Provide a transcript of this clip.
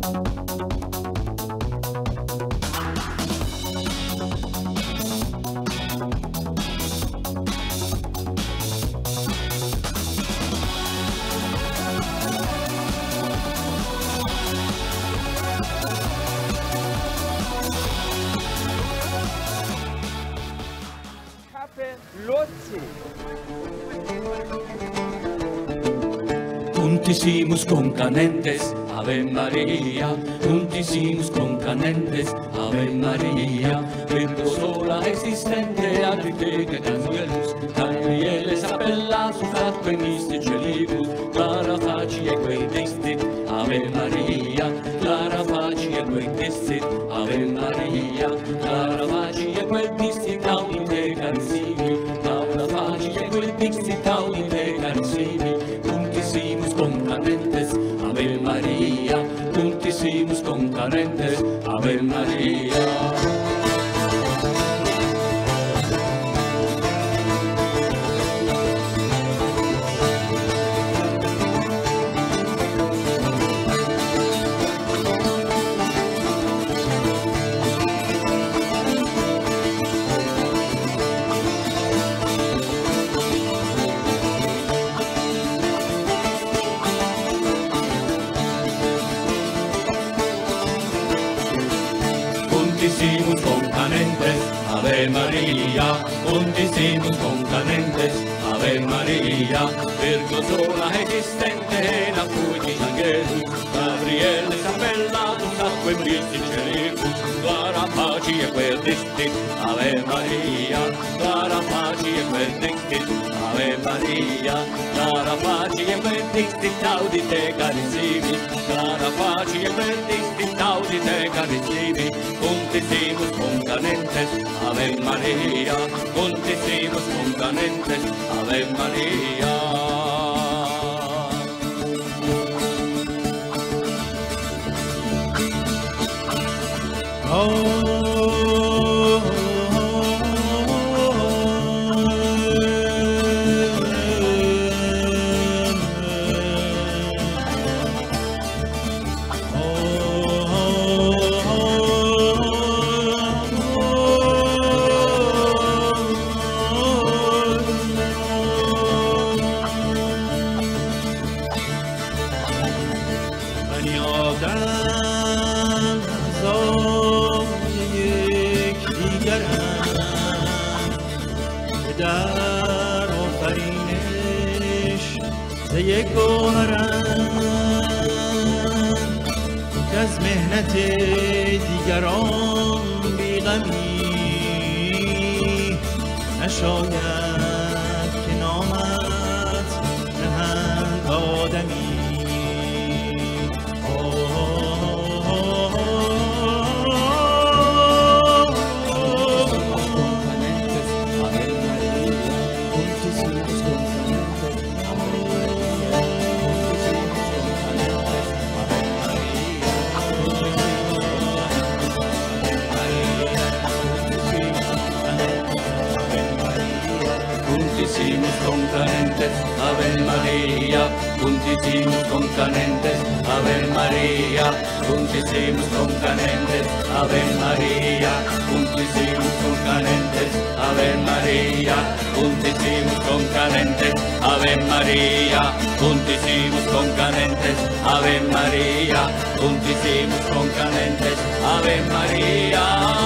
Juntísimos con canentes, Ave María, juntísimos con canentes, Ave María, Virgo sola esistente, agite che cangelus, Gabriele sapella su fatto e mistici libus, Clara faci e quei destit, Ave Maria, Clara faci e quei destit, Ave Maria, Clara faci e quei destit, audite carissimi, Clara faci e quei destit, audite carissimi, juntísimos con canentes, Ave María, juntísimos con canentes, Ave María. Juntísimos con canentes, Ave María, juntísimos con canentes, Ave María, Virgo sola esistente, la fui di angelus, Gabriele sapella tu sacque mistici libus, Clara faci e quel distit, Ave Maria, Clara faci e quel distit, Ave Maria, Clara faci e quel distit, audite carissimi, Clara faci e quel distit, audite carissimi, juntísimos con canentes, Ave María, juntísimos con canentes, Ave María. بنی آدم اعضای یکدیگرند که در آفرینش ز یک گوهرند که از محنت دیگران بیغمی نشاید که نامت نهند آدمی. Juntísimos con canentes, Ave María, juntísimos con canentes, Ave María, juntísimos con canentes, Ave María, juntísimos con canentes, Ave María, juntísimos con canentes, Ave María, juntísimos con canentes, Ave María, juntísimos con canentes, Ave María.